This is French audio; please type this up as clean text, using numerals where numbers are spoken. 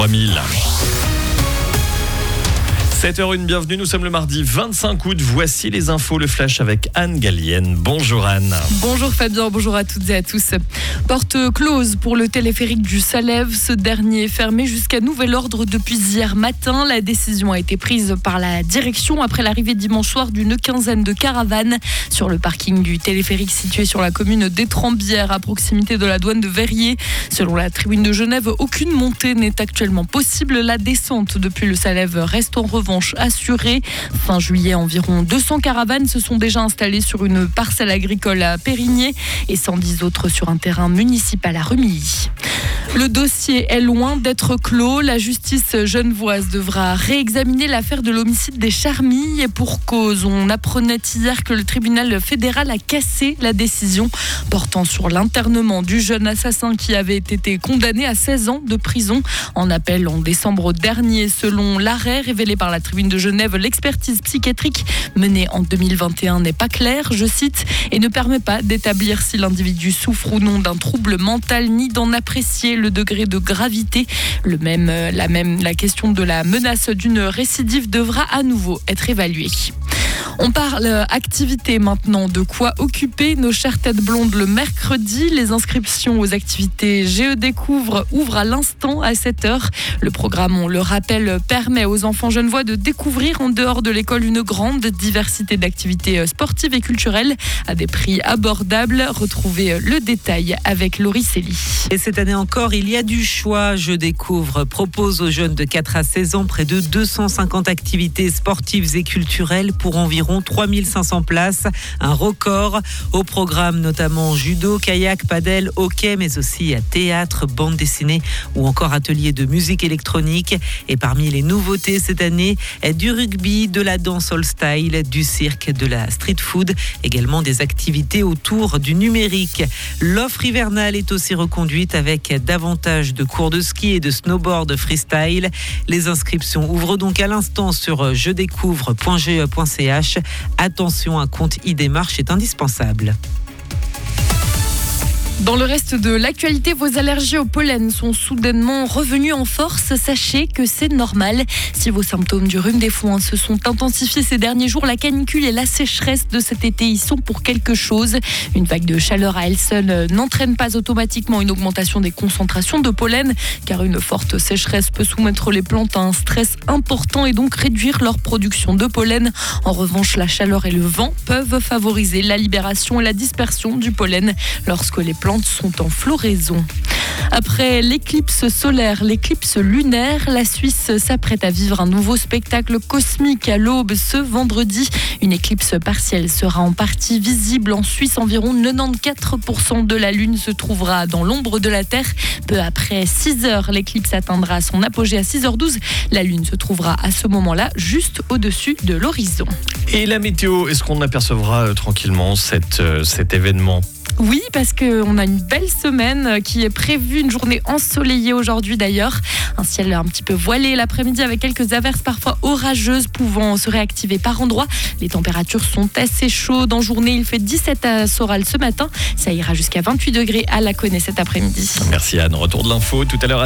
3000. 7h01, bienvenue, nous sommes le mardi 25 août. Voici les infos, le flash avec Anne Gallienne. Bonjour Anne. Bonjour Fabien, bonjour à toutes et à tous. Porte close pour le téléphérique du Salève. Ce dernier est fermé jusqu'à nouvel ordre depuis hier matin. La décision a été prise par la direction après l'arrivée dimanche soir d'une quinzaine de caravanes sur le parking du téléphérique situé sur la commune d'Étrembières à proximité de la douane de Verrier. Selon la tribune de Genève, aucune montée n'est actuellement possible. La descente depuis le Salève reste en revanche assurée. Fin juillet, environ 200 caravanes se sont déjà installées sur une parcelle agricole à Périgné et 110 autres sur un terrain municipal à Remilly. Le dossier est loin d'être clos. La justice genevoise devra réexaminer l'affaire de l'homicide des Charmilles et pour cause. On apprenait hier que le tribunal fédéral a cassé la décision portant sur l'internement du jeune assassin qui avait été condamné à 16 ans de prison. En appel en décembre dernier, selon l'arrêt révélé par la tribune de Genève, l'expertise psychiatrique menée en 2021 n'est pas claire, je cite, et ne permet pas d'établir si l'individu souffre ou non d'un trouble mental ni d'en apprécier le degré de gravité. La question de la menace d'une récidive devra à nouveau être évaluée. On parle activité maintenant, de quoi occuper nos chères têtes blondes le mercredi. Les inscriptions aux activités GE Découvre ouvrent à l'instant à 7h. Le programme, on le rappelle, permet aux enfants genevois de découvrir en dehors de l'école une grande diversité d'activités sportives et culturelles à des prix abordables. Retrouvez le détail avec Laurie Célie. Et cette année encore, il y a du choix. Je Découvre propose aux jeunes de 4 à 16 ans près de 250 activités sportives et culturelles pour environ 3500 places, un record. Au programme notamment judo, kayak, padel, hockey, mais aussi théâtre, bande dessinée ou encore atelier de musique électronique. Et parmi les nouveautés cette année, du rugby, de la danse all style, du cirque, de la street food, également des activités autour du numérique. L'offre hivernale est aussi reconduite avec davantage de cours de ski et de snowboard freestyle. Les inscriptions ouvrent donc à l'instant sur jedécouvre.ge.ch. Attention, un compte e-démarche est indispensable. Dans le reste de l'actualité, vos allergies au pollen sont soudainement revenues en force. Sachez que c'est normal. Si vos symptômes du rhume des foins se sont intensifiés ces derniers jours, la canicule et la sécheresse de cet été y sont pour quelque chose. Une vague de chaleur à elle seule n'entraîne pas automatiquement une augmentation des concentrations de pollen, car une forte sécheresse peut soumettre les plantes à un stress important et donc réduire leur production de pollen. En revanche, la chaleur et le vent peuvent favoriser la libération et la dispersion du pollen lorsque les plantes sont en floraison. Après l'éclipse solaire, l'éclipse lunaire, la Suisse s'apprête à vivre un nouveau spectacle cosmique à l'aube ce vendredi. Une éclipse partielle sera en partie visible en Suisse. Environ 94% de la Lune se trouvera dans l'ombre de la Terre. Peu après 6h, l'éclipse atteindra son apogée à 6h12. La Lune se trouvera à ce moment-là juste au-dessus de l'horizon. Et la météo, est-ce qu'on apercevra tranquillement cet événement ? Oui, parce qu'on a une belle semaine qui est prévue, une journée ensoleillée aujourd'hui d'ailleurs. Un ciel un petit peu voilé l'après-midi avec quelques averses parfois orageuses pouvant se réactiver par endroits. Les températures sont assez chaudes. En journée, il fait 17 à Soral ce matin. Ça ira jusqu'à 28 degrés à Laconais cet après-midi. Merci Anne. Retour de l'info tout à l'heure.